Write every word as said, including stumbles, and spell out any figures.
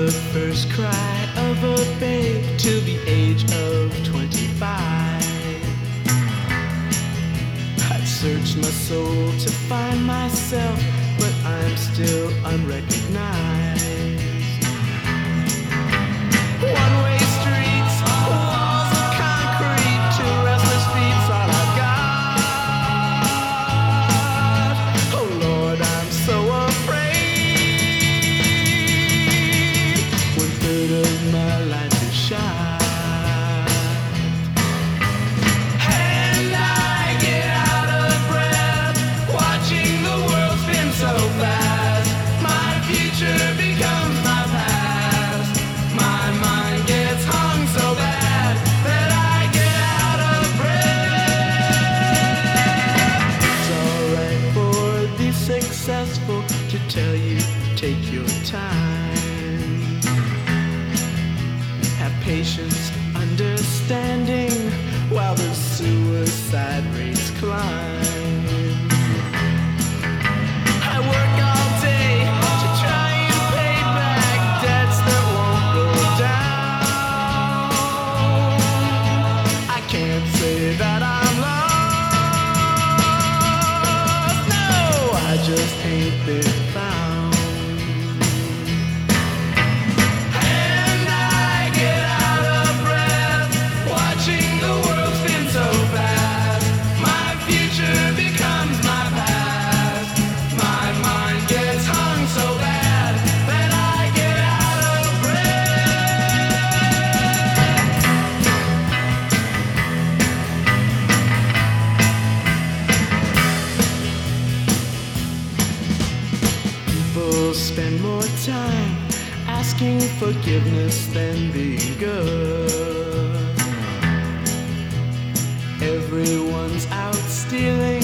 the first cry of a babe till the age of twenty-five. I've searched my soul to find myself, but I'm still unrecognized. One-way streets, walls of concrete, two restless feet's all I've got. Oh Lord, I'm so afraid. One third of my life is shot, and I get out of breath, watching the world spin so fast. My future becomes my past. My mind gets hung so bad that I get out of breath. It's alright for the successful to tell you, take your time. Have patience, understanding, while the suicide rates climb. I work all day to try and pay back debts that won't go down. I can't say that I'm lost. No, I just ain't been found. And I get out of breath, watching the world spin so fast. My future becomes my past. My mind gets hung so bad that I get out of breath. People spend more time asking forgiveness than being good. Everyone's out stealing